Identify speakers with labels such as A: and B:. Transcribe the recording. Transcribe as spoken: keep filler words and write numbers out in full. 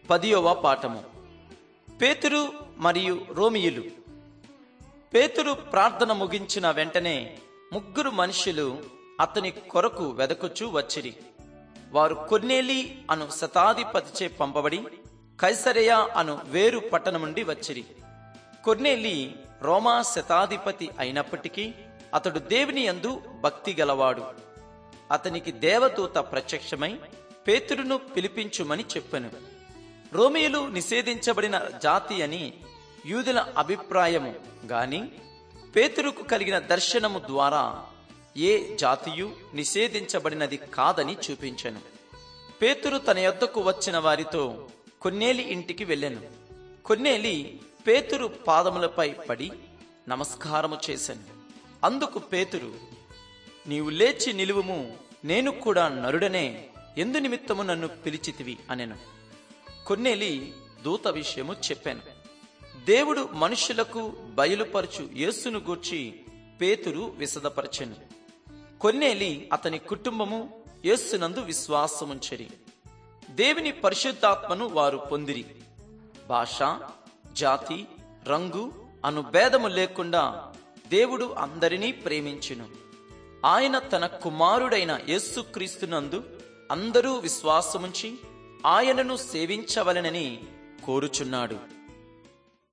A: పదియవ పాఠము. పేతురు మరియు రోమియులు. పేతురు ప్రార్థన ముగించిన వెంటనే ముగ్గురు మనుషులు అతని కొరకు వెదకుచూ వచ్చిరి. వారు కొర్నేలి అను శతాధిపతిచే పంపబడి కైసరయ అను వేరు పట్టణం నుండి వచ్చిరి. కొర్నేలి రోమా శతాధిపతి అయినప్పటికీ అతడు దేవుని యందు భక్తి గలవాడు. అతనికి దేవదూత ప్రత్యక్షమై పేతురును పిలిపించుమని చెప్పెను. రోమియులు నిషేధించబడిన జాతి అని యూదుల అభిప్రాయము గాని పేతురుకు కలిగిన దర్శనము ద్వారా ఏ జాతియు నిషేధించబడినది కాదని చూపించెను. పేతురు తన యొద్దకు వచ్చిన వారితో కొర్నేలి ఇంటికి వెళ్ళెను. కొర్నేలి పేతురు పాదములపై పడి నమస్కారము చేసెను. అందుకు పేతురు, నీవు లేచి నిలువుము, నేను కూడా నరుడనే, ఎందు నిమిత్తము నన్ను పిలిచితివి అనెను. కొర్నేలి దూత విషయము చెప్పాను. దేవుడు మనుషులకు బయలుపరచు యేసును గూర్చి పేతురు విశదపరచెను. కొర్నేలి అతని కుటుంబము యేసునందు విశ్వాసముంచెరి. దేవుని పరిశుద్ధాత్మను వారు పొందిరి. భాష, జాతి, రంగు అను భేదము లేకుండా దేవుడు అందరినీ ప్రేమించును. ఆయన తన కుమారుడైన యేసుక్రీస్తునందు అందరూ విశ్వాసముంచి ఆయనను సేవించవలెనని కోరుచున్నాడు.